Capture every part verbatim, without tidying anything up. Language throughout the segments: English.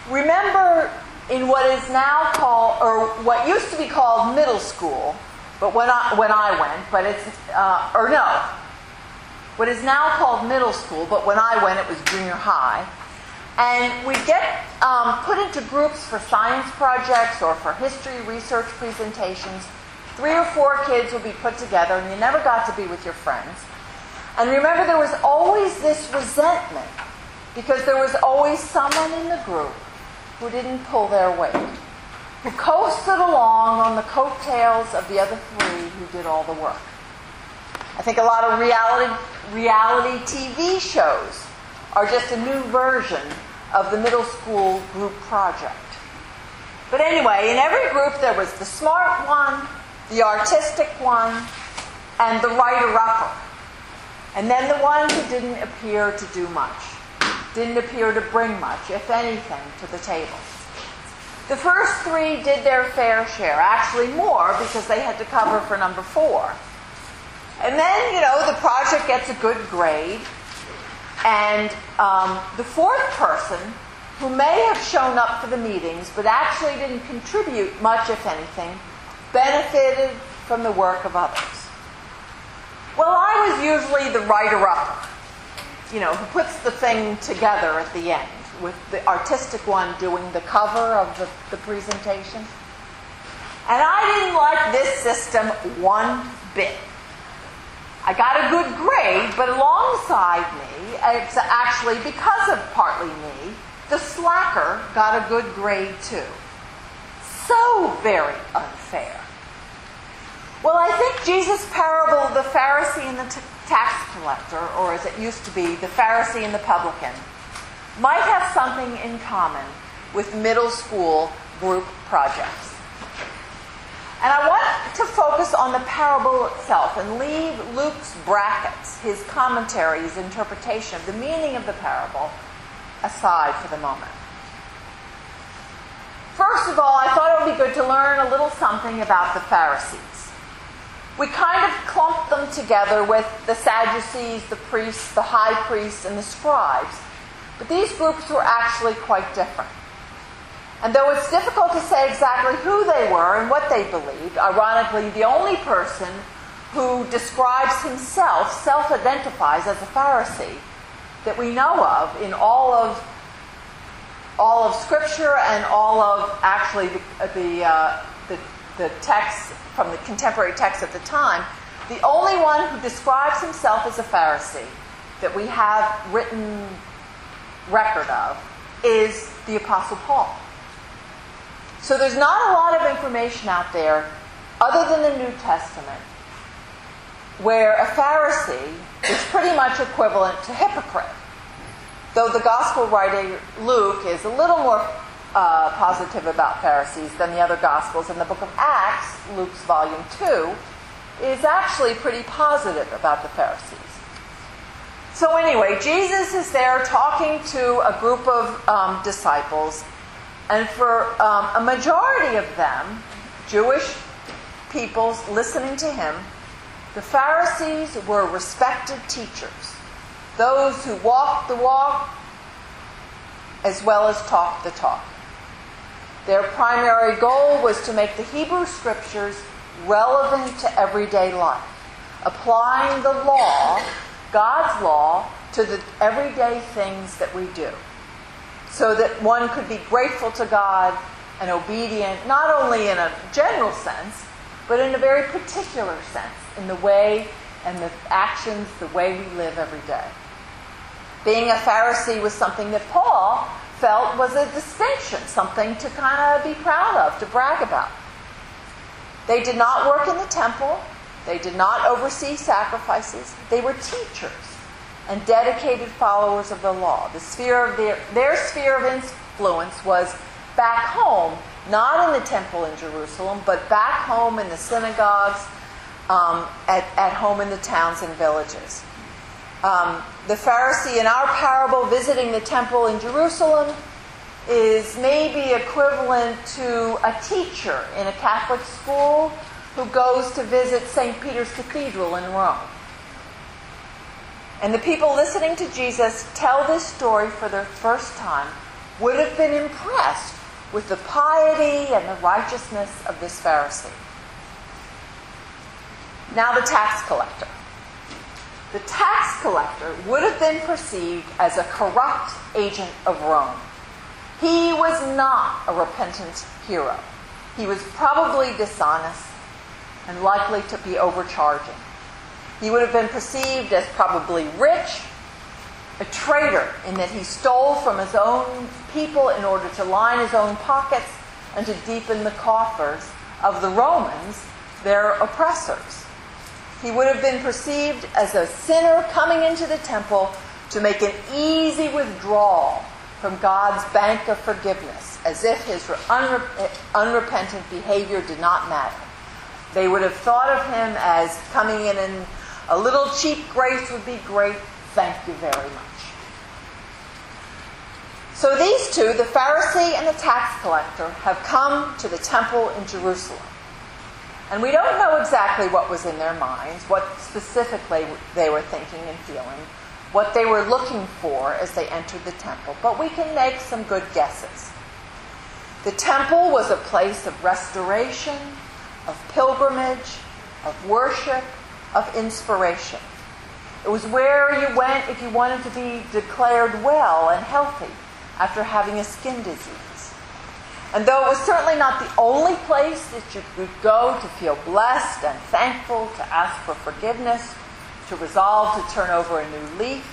remember in what is now called, or what used to be called middle school, but when I, when I went, but it's, uh, or no, what is now called middle school, but when I went it was junior high. And we get um, put into groups for science projects or for history research presentations. Three or four kids would be put together, and you never got to be with your friends. And remember, there was always this resentment, because there was always someone in the group who didn't pull their weight, who coasted along on the coattails of the other three who did all the work. I think a lot of reality, reality T V shows are just a new version of the middle school group project. But anyway, in every group there was the smart one, the artistic one, and the writer-upper. And then the one who didn't appear to do much, didn't appear to bring much, if anything, to the table. The first three did their fair share, actually more, because they had to cover for number four. And then, you know, the project gets a good grade, and um, the fourth person, who may have shown up for the meetings, but actually didn't contribute much, if anything, benefited from the work of others. Well, I was usually the writer-upper, you know, who puts the thing together at the end, with the artistic one doing the cover of the, the presentation. And I didn't like this system one bit. I got a good grade, but alongside me, it's actually because of partly me, the slacker got a good grade too. So very unfair. Well, I think Jesus' parable of the Pharisee and the t- tax collector, or as it used to be, the Pharisee and the publican, might have something in common with middle school group projects. And I want to focus on the parable itself and leave Luke's brackets, his commentary, his interpretation of the meaning of the parable, aside for the moment. First of all, I thought it would be good to learn a little something about the Pharisees. We kind of clumped them together with the Sadducees, the priests, the high priests, and the scribes. But these groups were actually quite different. And though it's difficult to say exactly who they were and what they believed, ironically, the only person who describes himself, self-identifies as a Pharisee that we know of in all of all of Scripture and all of actually the the, uh, the the texts from the contemporary texts at the time, the only one who describes himself as a Pharisee that we have written record of is the Apostle Paul. So there's not a lot of information out there other than the New Testament where a Pharisee is pretty much equivalent to hypocrite. Though the gospel writer Luke is a little more uh, positive about Pharisees than the other gospels, and the book of Acts, Luke's volume two, is actually pretty positive about the Pharisees. So anyway, Jesus is there talking to a group of um, disciples, and for um, a majority of them, Jewish peoples listening to him, the Pharisees were respected teachers, those who walked the walk as well as talked the talk. Their primary goal was to make the Hebrew Scriptures relevant to everyday life, applying the law, God's law, to the everyday things that we do, so that one could be grateful to God and obedient, not only in a general sense, but in a very particular sense, in the way and the actions, the way we live every day. Being a Pharisee was something that Paul felt was a distinction, something to kind of be proud of, to brag about. They did not work in the temple. They did not oversee sacrifices. They were teachers and dedicated followers of the law. The sphere of their, their sphere of influence was back home, not in the temple in Jerusalem, but back home in the synagogues, um, at, at home in the towns and villages. Um, the Pharisee in our parable visiting the temple in Jerusalem is maybe equivalent to a teacher in a Catholic school who goes to visit Saint Peter's Cathedral in Rome. And the people listening to Jesus tell this story for the first time would have been impressed with the piety and the righteousness of this Pharisee. Now the tax collector. The tax collector would have been perceived as a corrupt agent of Rome. He was not a repentant hero. He was probably dishonest and likely to be overcharging. He would have been perceived as probably rich, a traitor in that he stole from his own people in order to line his own pockets and to deepen the coffers of the Romans, their oppressors. He would have been perceived as a sinner coming into the temple to make an easy withdrawal from God's bank of forgiveness, as if his unre- unrepentant behavior did not matter. They would have thought of him as coming in and a little cheap grace would be great. Thank you very much. So these two, the Pharisee and the tax collector, have come to the temple in Jerusalem. And we don't know exactly what was in their minds, what specifically they were thinking and feeling, what they were looking for as they entered the temple, but we can make some good guesses. The temple was a place of restoration, of pilgrimage, of worship, of inspiration. It was where you went if you wanted to be declared well and healthy after having a skin disease. And though it was certainly not the only place that you could go to feel blessed and thankful, to ask for forgiveness, to resolve to turn over a new leaf,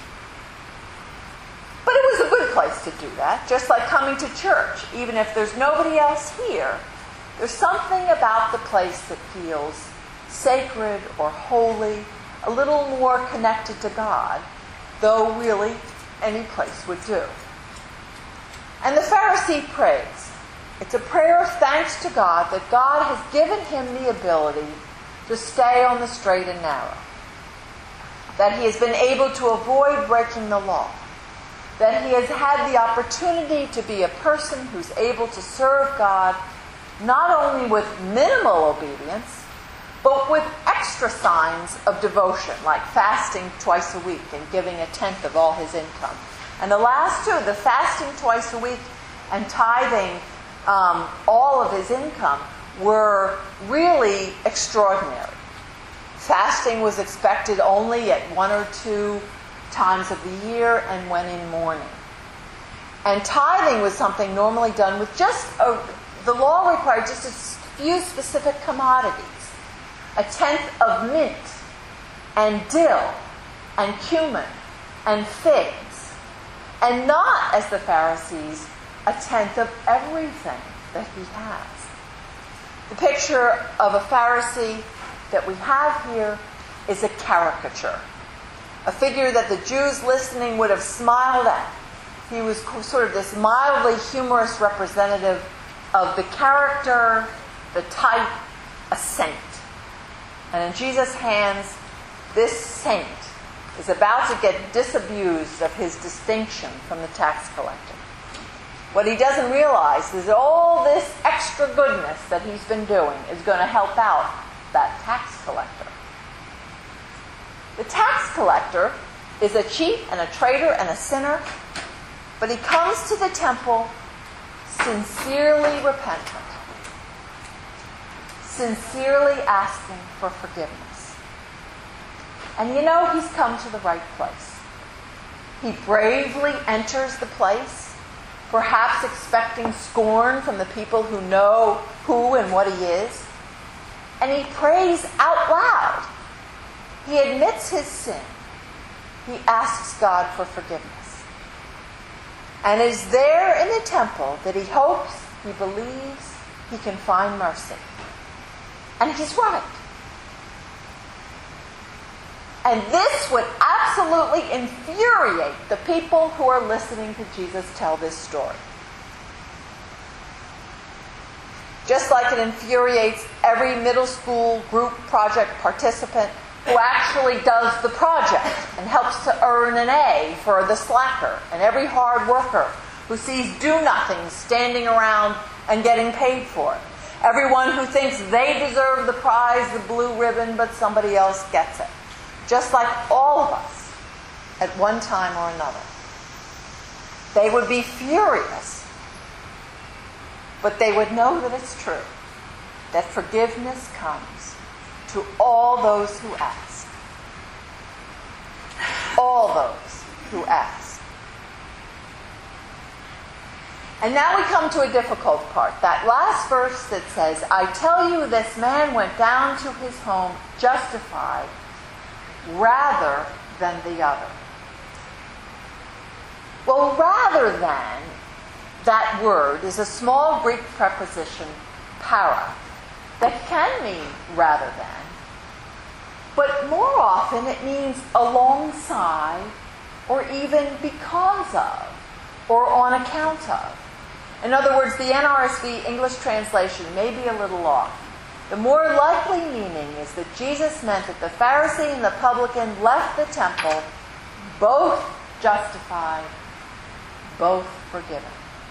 but it was a good place to do that, just like coming to church. Even if there's nobody else here, there's something about the place that feels sacred or holy, a little more connected to God, though really any place would do. And the Pharisee prays. It's a prayer of thanks to God that God has given him the ability to stay on the straight and narrow, that he has been able to avoid breaking the law, that he has had the opportunity to be a person who's able to serve God not only with minimal obedience, but with extra signs of devotion, like fasting twice a week and giving a tenth of all his income. And the last two, the fasting twice a week and tithing um, all of his income, were really extraordinary. Fasting was expected only at one or two times of the year and when in mourning. And tithing was something normally done with just, a, the law required just a few specific commodities. A tenth of mint and dill and cumin and figs, and not, as the Pharisees, a tenth of everything that he has. The picture of a Pharisee that we have here is a caricature, a figure that the Jews listening would have smiled at. He was sort of this mildly humorous representative of the character, the type, a saint. And in Jesus' hands, this saint is about to get disabused of his distinction from the tax collector. What he doesn't realize is that all this extra goodness that he's been doing is going to help out that tax collector. The tax collector is a cheat and a traitor and a sinner, but he comes to the temple sincerely repentant, sincerely asking for forgiveness. And you know, he's come to the right place. He bravely enters the place, perhaps expecting scorn from the people who know who and what he is. And he prays out loud. He admits his sin. He asks God for forgiveness. And it is there in the temple that he hopes, he believes, he can find mercy. And he's right. And this would absolutely infuriate the people who are listening to Jesus tell this story. Just like it infuriates every middle school group project participant who actually does the project and helps to earn an A for the slacker, and every hard worker who sees do-nothings standing around and getting paid for it. Everyone who thinks they deserve the prize, the blue ribbon, but somebody else gets it. Just like all of us at one time or another. They would be furious but they would know that it's true, that forgiveness comes to all those who ask. All those who ask. And now we come to a difficult part. That last verse that says, I tell you, this man went down to his home justified rather than the other. Well, rather than, that word is a small Greek preposition, para, that can mean rather than. But more often it means alongside, or even because of, or on account of. In other words, the N R S V English translation may be a little off. The more likely meaning is that Jesus meant that the Pharisee and the publican left the temple both justified, both forgiven.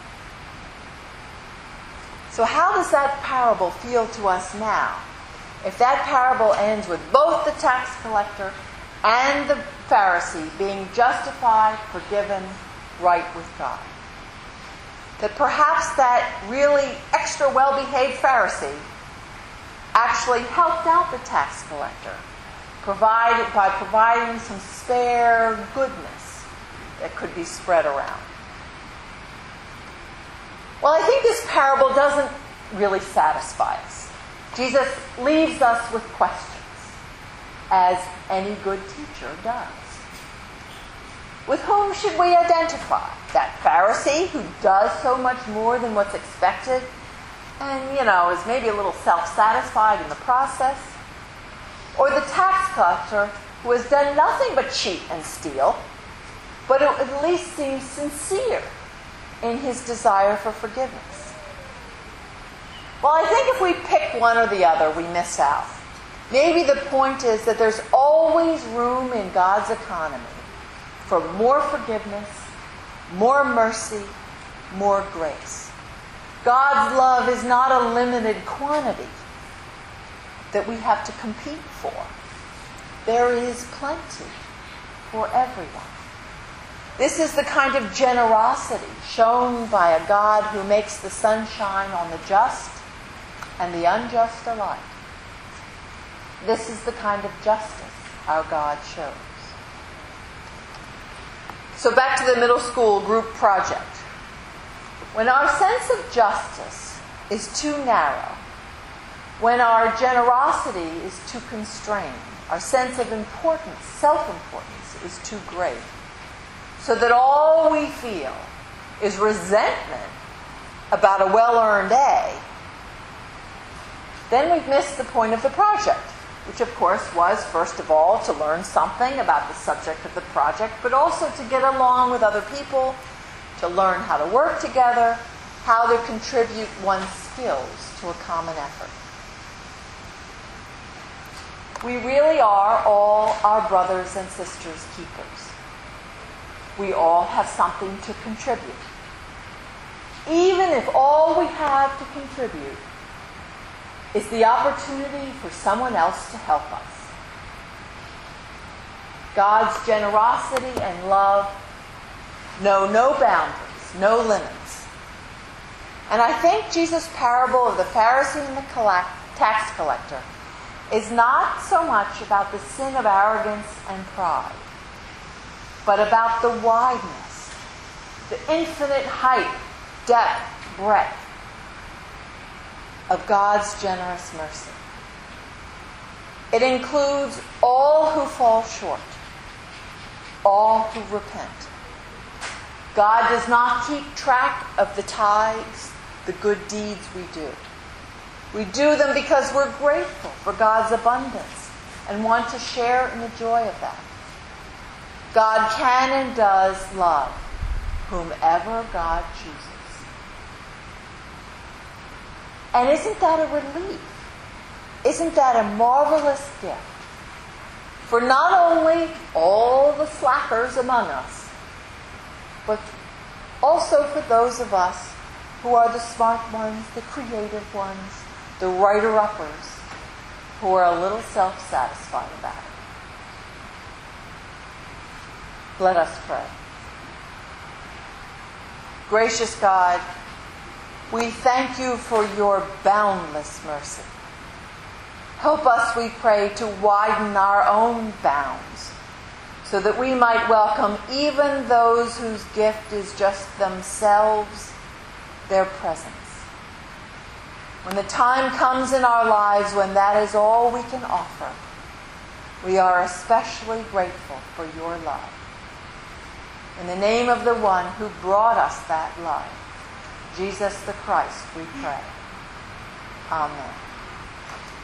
So how does that parable feel to us now? If that parable ends with both the tax collector and the Pharisee being justified, forgiven, right with God. That perhaps that really extra well-behaved Pharisee actually helped out the tax collector provided, by providing some spare goodness that could be spread around. Well, I think this parable doesn't really satisfy us. Jesus leaves us with questions, as any good teacher does. With whom should we identify? That Pharisee who does so much more than what's expected and, you know, is maybe a little self-satisfied in the process? Or the tax collector who has done nothing but cheat and steal, but at least seems sincere in his desire for forgiveness? Well, I think if we pick one or the other, we miss out. Maybe the point is that there's always room in God's economy for more forgiveness, more mercy, more grace. God's love is not a limited quantity that we have to compete for. There is plenty for everyone. This is the kind of generosity shown by a God who makes the sun shine on the just and the unjust alike. This is the kind of justice our God shows. So back to the middle school group project. When our sense of justice is too narrow, when our generosity is too constrained, our sense of importance, self-importance, is too great, so that all we feel is resentment about a well-earned A, then we've missed the point of the project, which of course was, first of all, to learn something about the subject of the project, but also to get along with other people, to learn how to work together, how to contribute one's skills to a common effort. We really are all our brothers and sisters' keepers. We all have something to contribute. Even if all we have to contribute is the opportunity for someone else to help us. God's generosity and love know no boundaries, no limits. And I think Jesus' parable of the Pharisee and the tax collector is not so much about the sin of arrogance and pride, but about the wideness, the infinite height, depth, breadth of God's generous mercy. It includes all who fall short, all who repent. God does not keep track of the tithes, the good deeds we do. We do them because we're grateful for God's abundance and want to share in the joy of that. God can and does love whomever God chooses. And isn't that a relief? Isn't that a marvelous gift? For not only all the slackers among us, but also for those of us who are the smart ones, the creative ones, the writer-uppers, who are a little self-satisfied about it. Let us pray. Gracious God, We thank you for your boundless mercy. Help us, we pray, to widen our own bounds so that we might welcome even those whose gift is just themselves, their presence. When the time comes in our lives when that is all we can offer, we are especially grateful for your love. In the name of the one who brought us that love, Jesus the Christ, we pray. Amen.